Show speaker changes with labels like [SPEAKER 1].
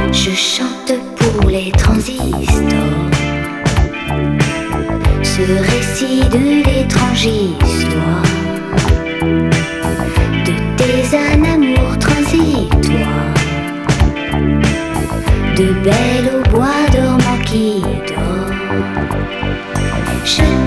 [SPEAKER 1] Je chante pour les transistors, ce récit de l'étrange histoire de tes ânes amours transitoires, de belles au bois dormant qui dort. Je